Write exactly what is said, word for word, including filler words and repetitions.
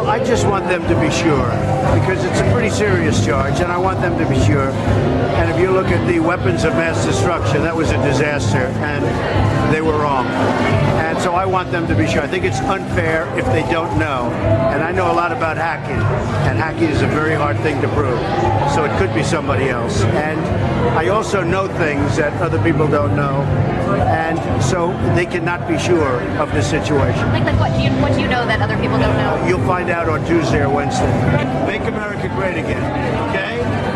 I just want them to be sure, because it's a pretty serious charge, and I want them to be sure. And if you look at the weapons of mass destruction, that was a disaster, and they were wrong. And so I want them to be sure. I think it's unfair if they don't know. And I know a lot about hacking, and hacking is a very hard thing to prove. So it could be somebody else. And I also know things that other people don't know, and so they cannot be sure of the situation. Like, like what do you what do you know that other people don't know? You'll find out on Tuesday or Wednesday. Make America great again, okay?